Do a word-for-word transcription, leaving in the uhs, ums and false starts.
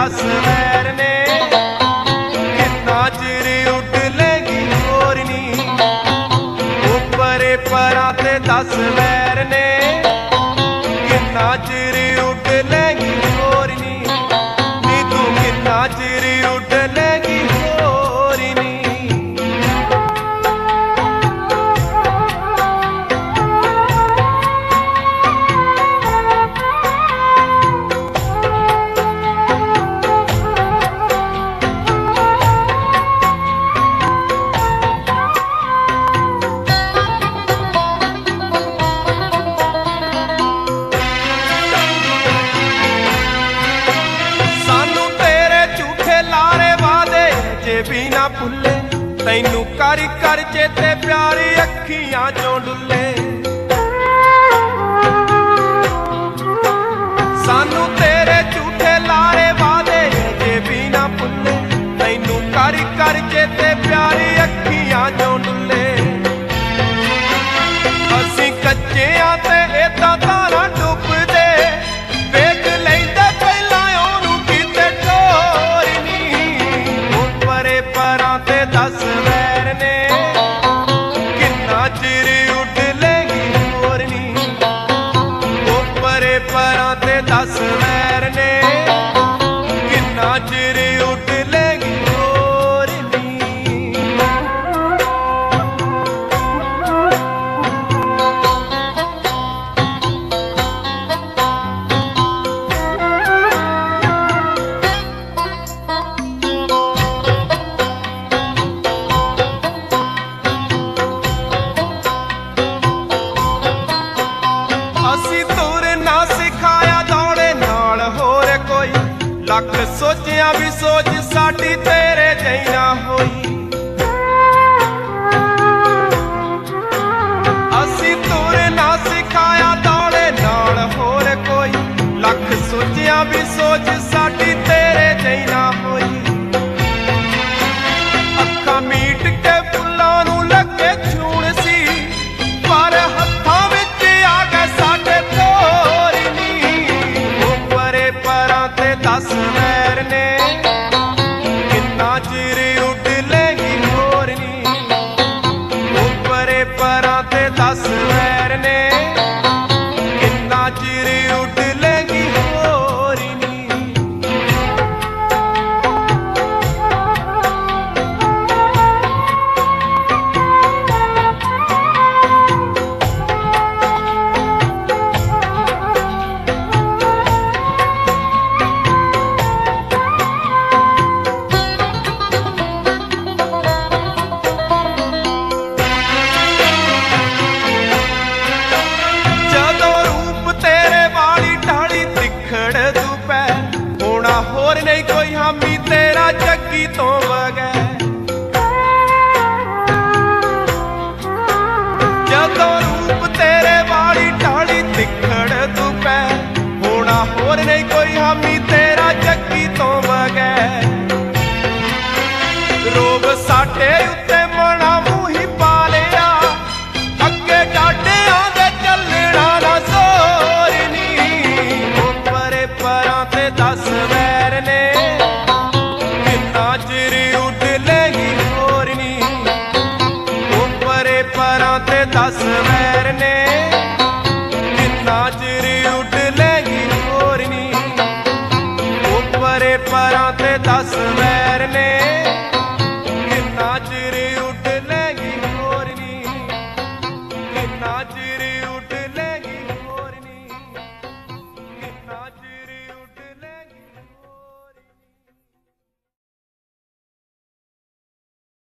दस वैर ने कितना चिर उड़ लेगी मोरनी उपरे परा ते दस वैर ने कितना चिर उड़ लेगी मोरनी नी तू कितना चिर उड़ लेगी मोरनी। भी ना भुले तैनू कर कर चेते प्यारी अखियां चों डुले सानू तेरे झूठे लारे वादे जे भी ना भुले तैनू कर कर चेते प्यारी अखियां चों डुले असी कच्चे आ ते इदां तारा डुबदे वेख लैंदे पहलां ओनू किते टोरनी उपरे परां ते दस वैर ने कितना चिर उड़ लेगी मोरनी उपरे परां ते दस वैर ने कितना चिर उड़ लेगी मोरनी। असी तुर ना सिखाया दौड़े नाल होर कोई लख सोचिया भी सोच साडी तेरे जई ना होई असी तुर ना सिखाया दौड़े नाल होर कोई लख सोचिया भी सोच साडी तेरे जई ना होई अखां मीट के फुल्लां नूं लगे छूण सी पर हत्थां विच आ गए साडे तोरनी उपरे परां ते दस वैर ने कितना चिर उड़ लेगी मोरनी उपरे परां ते दस वैर ने कितना चिर उड़ लेगी मोरनी। होर नहीं कोई हामी तेरा जग्गी तो बगैर जदों रूप तेरे वाली ढाली दिखड़ दुपैर होना होर नहीं कोई हामी तेरा जग्गी तो बगैर रोब साडे उत्ते मना मूही पा लिया अगे डाडियां दे चलना ना सोरनी उपरे परां ते दस वैर ने कितना चिर उड़ लेगी मोरनी उपरे परां ते दस वैर ने कितना चिर उड़ लेगी मोरनी उपरे परां ते दस वैर ने।